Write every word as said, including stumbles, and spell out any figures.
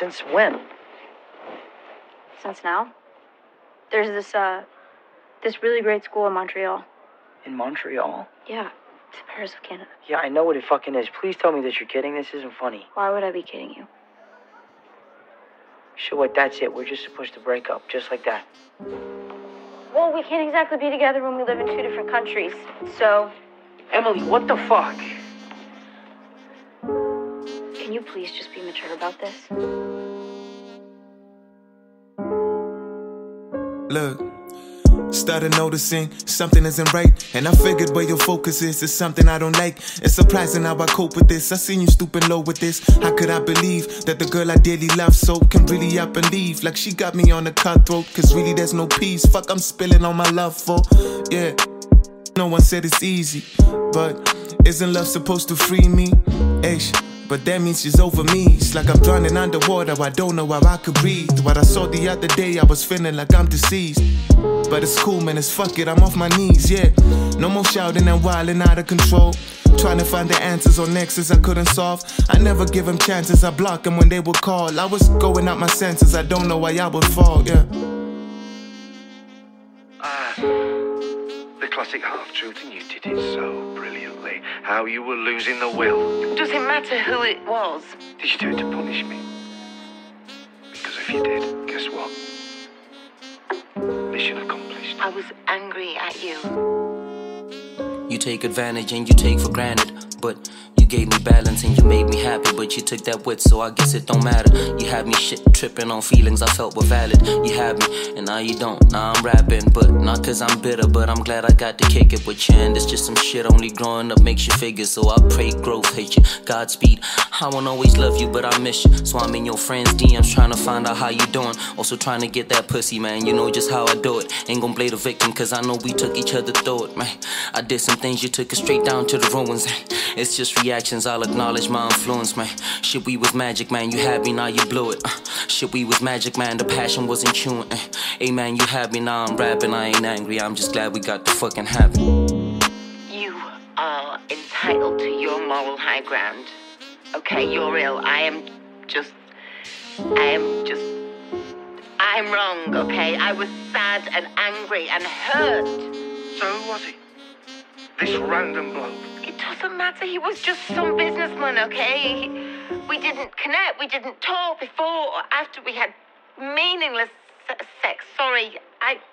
Since when? Since now. There's this, uh, this really great school in Montreal. In Montreal? Yeah, it's Paris of Canada. Yeah, I know what it fucking is. Please tell me that you're kidding. This isn't funny. Why would I be kidding you? So what, that's it. We're just supposed to break up, just like that. Well, we can't exactly be together when we live in two different countries, so... Emily, what the fuck? Can you please just be mature about this? Look, started noticing something isn't right, and I figured where your focus is is something I don't like. It's surprising how I cope with this. I seen you stooping low with this. How could I believe that the girl I dearly love so can really up and leave? Like she got me on the cutthroat, cause really there's no peace. Fuck, I'm spilling all my love for, yeah. No one said it's easy, but isn't love supposed to free me? Ish. But that means she's over me. It's like I'm drowning underwater, I don't know how I could breathe. What I saw the other day, I was feeling like I'm deceased. But it's cool, man, it's fuck it, I'm off my knees, yeah. No more shouting and wilding out of control. Trying to find the answers on nexus I couldn't solve. I never give them chances, I block them when they would call. I was going out my senses, I don't know why I would fall, yeah. Ah, the classic half-truth, and you did it so brilliantly. How you were losing the will. Does it matter who it was? Did you do it to punish me? Because if you did, guess what? Mission accomplished. I was angry at you. You take advantage and you take for granted, but you gave me balance and you made me happy, but you took that wit, so I guess it don't matter. You had me shit tripping on feelings I felt were valid. You had me, and now you don't. Now I'm rapping, but not cause I'm bitter, but I'm glad I got to kick it with you. And it's just some shit only growing up makes you figure, so I pray growth, hate you, Godspeed. I won't always love you, but I miss you, so I'm in your friends' D Ms trying to find out how you doing. Also trying to get that pussy, man, you know just how I do it. Ain't gon' blame the victim, cause I know we took each other through it, man. I did some things, you took it straight down to the ruins. It's just reactions, I'll acknowledge my influence, man. Shit, we was magic, man, you had me, now you blew it. uh, Shit, we was magic, man, the passion wasn't chewing. uh, Hey, man, you had me, now I'm rapping, I ain't angry, I'm just glad we got the fucking happen. You are entitled to your moral high ground. Okay, you're ill. I am just... I am just... I'm wrong, okay? I was sad and angry and hurt. So who was he? This random bloke? It doesn't matter. He was just some businessman, okay? We didn't connect. We didn't talk before or after we had meaningless sex. Sorry. I...